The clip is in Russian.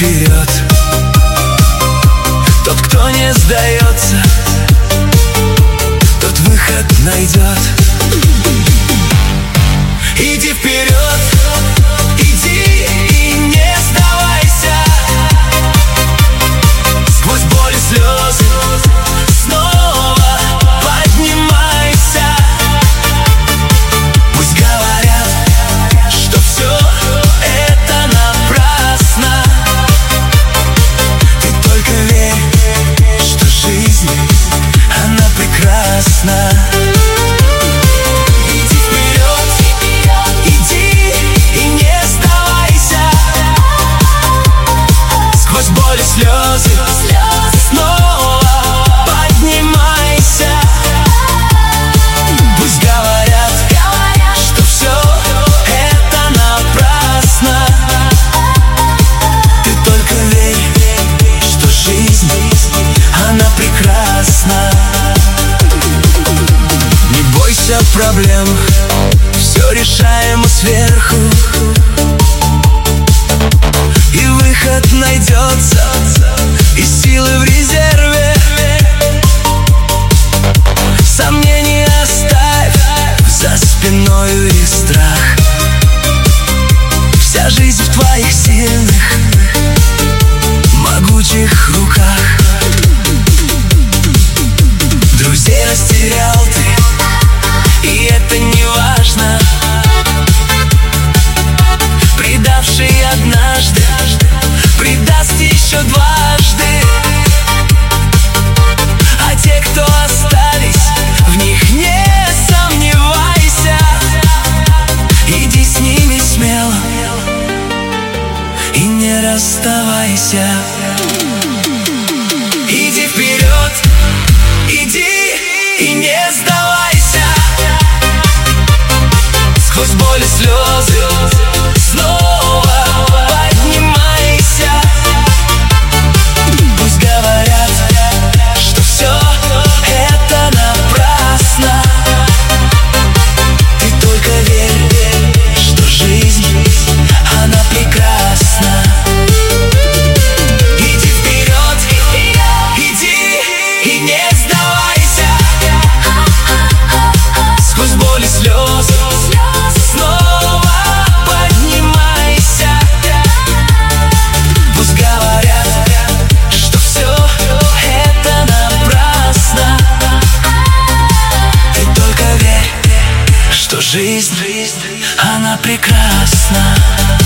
вперед. Тот, кто не сдается, тот выход найдет. Иди вперед, иди и не сдавайся. Сквозь боль и слезы снова поднимайся. Пусть говорят, что все это напрасно. Ты только верь, что жизнь, она прекрасна. Слезы снова поднимайся. Пусть говорят, что все это напрасно. Ты только верь, что жизнь, она прекрасна. Не бойся проблем, все решаемо сверху. И выход найдется, и силы в резерве. Сомнений оставь за спиною и страх. Вся жизнь в твоих сильных, могучих руках. Друзей растерял ты, и это не важно. Предавший однажды предаст еще дважды. А те, кто остались, в них не сомневайся. Иди с ними смело и не расставайся. Иди вперед, иди и не сдавайся. Сквозь боль и слезы снова поднимайся. Пусть говорят, что все это напрасно. Ты только верь, что жизнь, она прекрасна. Иди вперед, иди и не сдавайся. Сквозь боль и слезы снова поднимайся. Пусть говорят, что все это напрасно. Ты только верь, что жизнь, она прекрасна.